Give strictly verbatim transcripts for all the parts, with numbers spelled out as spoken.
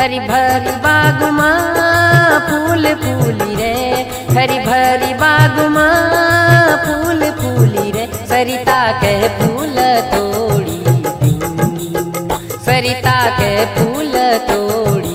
हरी भरी बागुमा फूल फूली रे, हरी भरी बागुमा फूल फूली रे, सरिता के फूल तोड़ी सरिता के फूल तोड़ी।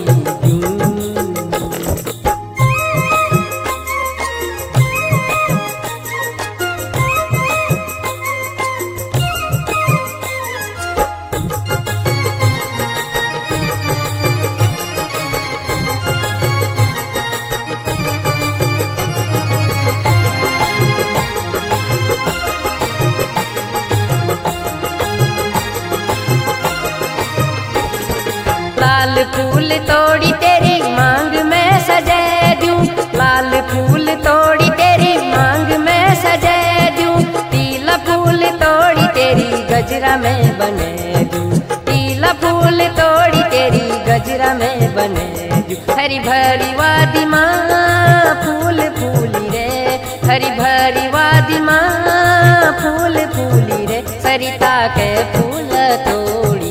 लाल फूल तोड़ी तेरी मांग में सजा दूं, लाल फूल तोड़ी तेरी मांग में सजा दूं, पीला फूल तोड़ी तेरी गजरा में बने दूं, पीला फूल तोड़ी तेरी गजरा में बने दूं। हरी भरी वादी माँ फूल फूली रे, हरी भरी वादी माँ फूल फूली रे, सरिता के फूल तोड़ी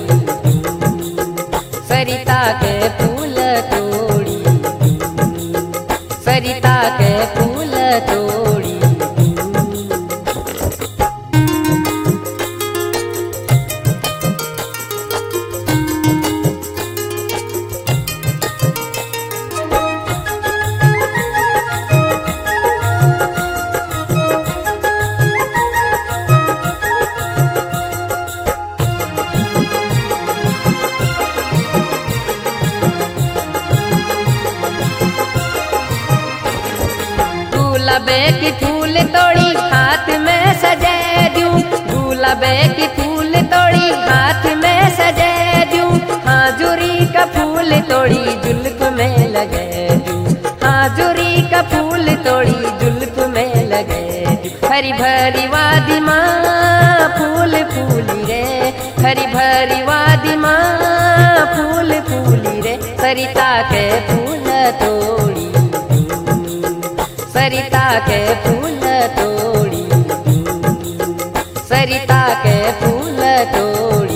सरिता के फूल तोड़ी सरिता के फूल तोड़ी। गुलाबे की फूल तोड़ी हाथ में सजा दूं, गुलाबे की फूल तोड़ी हाथ में सजा दूं, हाजुरी का फूल तोड़ी जुल्फ में लगे दूं, हाजुरी का फूल तोड़ी जुल्फ में लगे दूं। हरी भरी वादी माँ फूल फूली रे, हरी भरी वादी माँ फूल फूली रे, सरिता के फूल तोड़ी सरिता के फूल तोड़ी सरिता के फूल तोड़ी।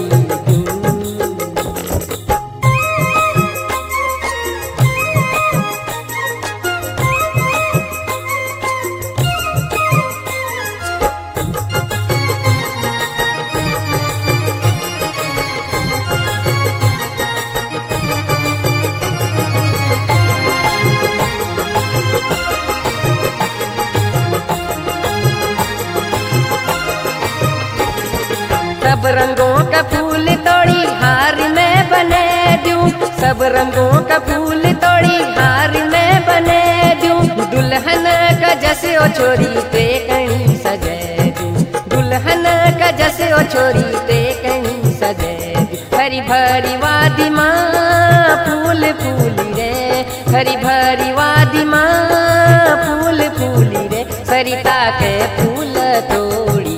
सब रंगों का फूल तोड़ी हार में बने दूं, सब रंगों का फूल तोड़ी हार में बने दूं, दुल्हन का जैसे ओ छोरी पे कहीं सजे दूं, दुल्हन का जैसे ओ छोरी पे कहीं सजे दूं। हरी भरी वादी माँ फूल फूली रे, हरी भरी वादी माँ फूल फूली रे, सरिता के फूल तोड़ी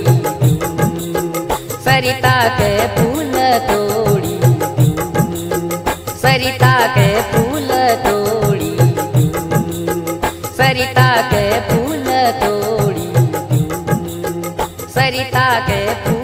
सरिता के फूल तोड़ी सरिता के फूल तोड़ी सरिता के फूल तोड़ी सरिता के फूल